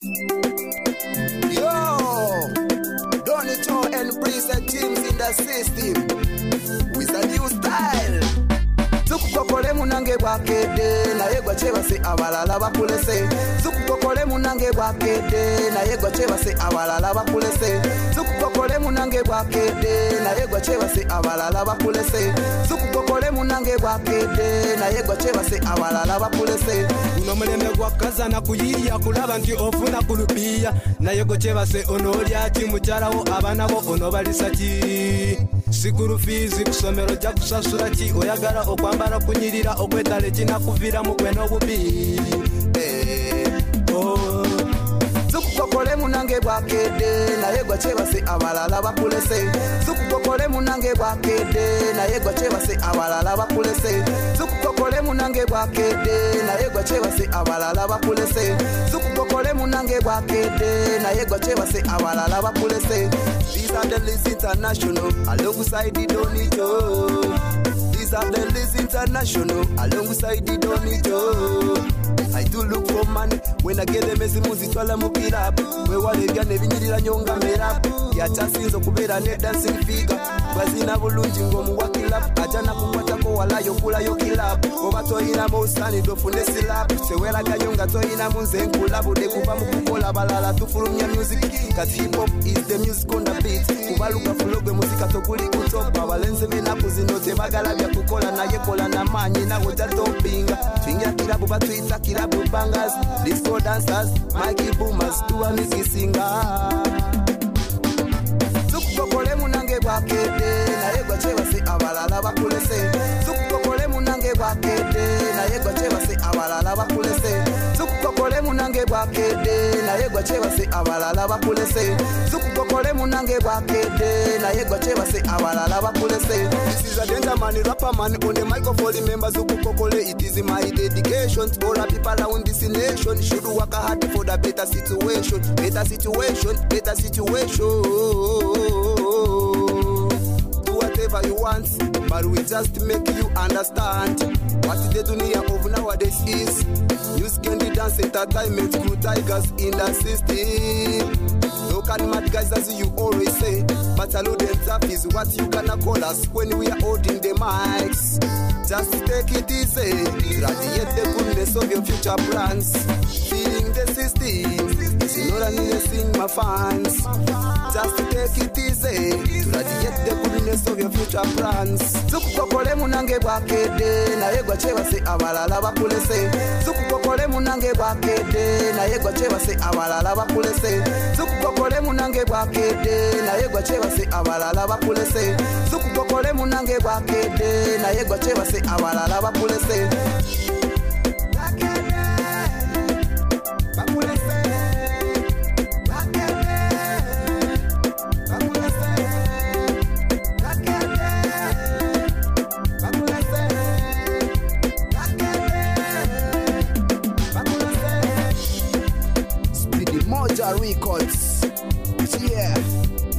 Yo, Donito and Preset teams in the system with a new style. Sukukokole munange bwakede naye gwachebase abalala bakulese. Sukukokole munange bwakede naye gwachebase abalala bakulese. Sukukokole munange bwakede naye gwachebase abalala bakulese. Sukukokole munange bwakede naye gwachebase abalala bakulese. Unomulembe gwakaza na kuyiya kulaba nti ofuna kulupiya naye gwachebase onolya ati mukyalawo abana bo onobalisa ki. Sikuru fizi kusomero ja kusasula ki oyagala okwambala kunyirira okwetale kinakuvira mu gwe n'obubi. Sukukokole munange bwakede naye gwachebase abalala bakulese. Sukukokole munange bwakede naye gwachebase abalala bakulese. Sukukokole munange bwakede naye gwachebase abalala bakulese. Sukukokole munange bwakede naye gwachebase abalala bakulese. These are the Liz International alongside the Donito. These are the Liz International alongside the Donito. I do look for money when I get them as muzitwala mu club. We wale bya nebinyirira nyonga mera. Yachasinzo kubera ne dancing figure. Bazina bulungi ngomu wa club. Ajana kukwata ko wala yo kula yo club. Oba toyina mo sani do fune silap. Sewera kayonga toyina munze nkula bude kuba mu kukola balala tufulumya music. Cause hip hop is the music on the beat. Kubaluka fulogwe muzika tokuli kutopa. Balenze bina kuzinote bagala bya kukola na yekola na manyi na woja topinga. Twinga kilabu batwita kilabu bangers, disco dancers, Mikey boomers, do a music singer. Sukukokole munange bwakede naye gwachebase abalala bakulese. Sukukokole munange bwakede naye gwachebase abalala bakulese. Sukukokole munange bwakede naye gwachebase abalala bakulese. Sukukokole munange bwakede naye gwachebase abalala bakulese. This is a danger man, rapper man on the microphone. Members Sukukokole, it is my dedication to all people around this nation. Should work hard for the better situation, better situation, better situation. Do whatever you want, but we just make you understand what the dunya of nowadays is. Use candy dance entertainment, crew tigers in the system. Look at mad guys as you always say, but salute and tap is what you gonna call us when we are holding the mics. Just take it easy, radiate the goodness of your future plans. Feeling the system, it's not a new thing, my fans. Just take it easy, radiate the goodness of your future plans. Sukukokole munange bwakede naye gwachebase abalala bakulese. Sukukokole munange bwakede naye gwachebase abalala bakulese. Sukukokole munange bwakede naye gwachebase abalala bakulese. Sukukokole munange bwakede naye gwachebase abalala bakulese. Speedy Moja Records. Yeah.